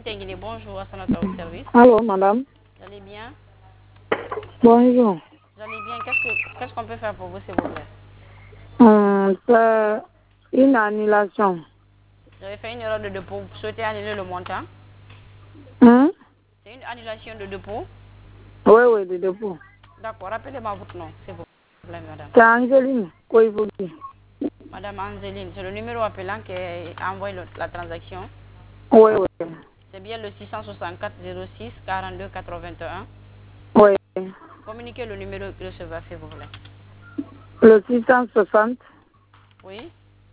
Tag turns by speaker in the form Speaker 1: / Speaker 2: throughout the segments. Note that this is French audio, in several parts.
Speaker 1: Mtengini, bonjour, à votre service.
Speaker 2: Allô, madame.
Speaker 1: Vous allez bien?
Speaker 2: Bonjour.
Speaker 1: Vous allez bien? Qu'est-ce qu'on peut faire pour vous, s'il vous plaît?
Speaker 2: C'est une annulation.
Speaker 1: Vous avez fait une erreur de dépôt. Vous souhaitez annuler le montant?
Speaker 2: Hein?
Speaker 1: C'est une annulation de dépôt?
Speaker 2: Oui, de dépôt.
Speaker 1: D'accord, rappelez-moi votre nom, s'il vous plaît, madame.
Speaker 2: C'est Angéline Koivoudi.
Speaker 1: Madame Angeline, c'est le numéro appelant qui a envoyé la transaction.
Speaker 2: Oui.
Speaker 1: C'est bien le 664 06 42 81.
Speaker 2: Oui.
Speaker 1: Communiquez le numéro receveur, s'il vous plaît.
Speaker 2: Le 660
Speaker 1: Oui?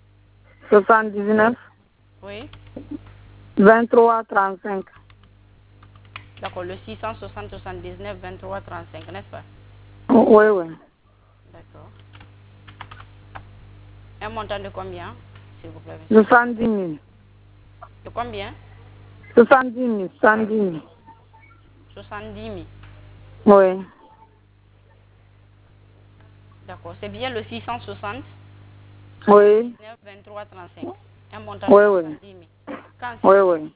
Speaker 2: 79
Speaker 1: Oui?
Speaker 2: 23 35.
Speaker 1: D'accord, le 660 79 23 35, n'est-ce pas?
Speaker 2: Oui.
Speaker 1: D'accord. Un montant de combien, s'il vous plaît, monsieur?
Speaker 2: 70 000.
Speaker 1: De combien?
Speaker 2: 70 000. 70 000.
Speaker 1: 70 000.
Speaker 2: Oui.
Speaker 1: D'accord, c'est bien le 660
Speaker 2: Oui.
Speaker 1: 79 23 35. Un montant de
Speaker 2: Oui.
Speaker 1: 70 000. Quand, s'il vous plaît?
Speaker 2: Oui.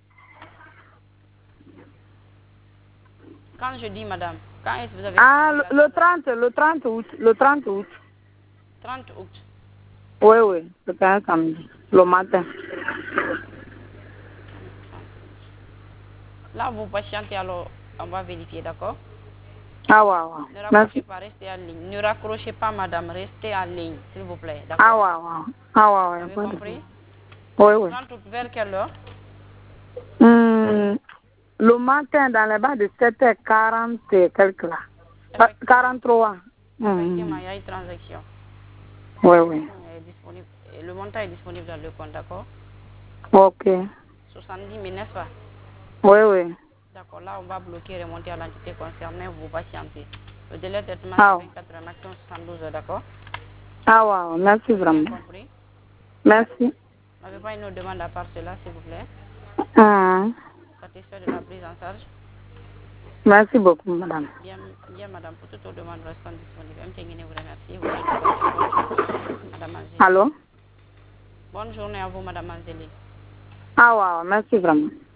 Speaker 1: Quand je dis, madame, quand est-ce que vous avez
Speaker 2: Ah,
Speaker 1: fait la
Speaker 2: le
Speaker 1: transaction?
Speaker 2: 30 août. Le 30 août.
Speaker 1: 30 août.
Speaker 2: Oui. C'était un samedi. Le matin.
Speaker 1: Là, vous patientez, alors on va vérifier, d'accord?
Speaker 2: Ah, ouais.
Speaker 1: Ne
Speaker 2: Merci.
Speaker 1: raccrochez pas, restez en ligne. Ne raccrochez pas, madame, restez en ligne, s'il vous plaît,
Speaker 2: Ah,
Speaker 1: d'accord?
Speaker 2: ouais. Ah,
Speaker 1: Vous
Speaker 2: ouais.
Speaker 1: avez
Speaker 2: Pas de
Speaker 1: compris?
Speaker 2: problème. Oui.
Speaker 1: 30 août, vers quelle heure?
Speaker 2: Le matin, dans les bas de 7h40 et quelques là.
Speaker 1: Effectivement.
Speaker 2: 43.
Speaker 1: Effectivement, il y a une transaction.
Speaker 2: Oui.
Speaker 1: Elle est disponible. Et le montant est disponible dans le compte, d'accord?
Speaker 2: Ok.
Speaker 1: 70 000, n'est-ce pas?
Speaker 2: Oui.
Speaker 1: D'accord, là, on va bloquer et remonter à l'entité concernée, vous patientez. Le délai de traitement,
Speaker 2: Ah,
Speaker 1: c'est 24 heures, maximum 72 heures, d'accord?
Speaker 2: ouais. Merci
Speaker 1: Vous avez bien
Speaker 2: vraiment.
Speaker 1: compris?
Speaker 2: Merci.
Speaker 1: Vous n'avez pas une autre demande à part cela, s'il vous plaît? Satisfait de la prise en charge?
Speaker 2: Merci beaucoup, madame.
Speaker 1: Bien, madame, pour toute autre demande, restons disponibles. M. vous remercie. Vous souhaite de passer une bonne journée. Madame Angéline.
Speaker 2: Allô?
Speaker 1: Bonne journée à vous, madame Angéline.
Speaker 2: Ah, ouais. Merci vraiment.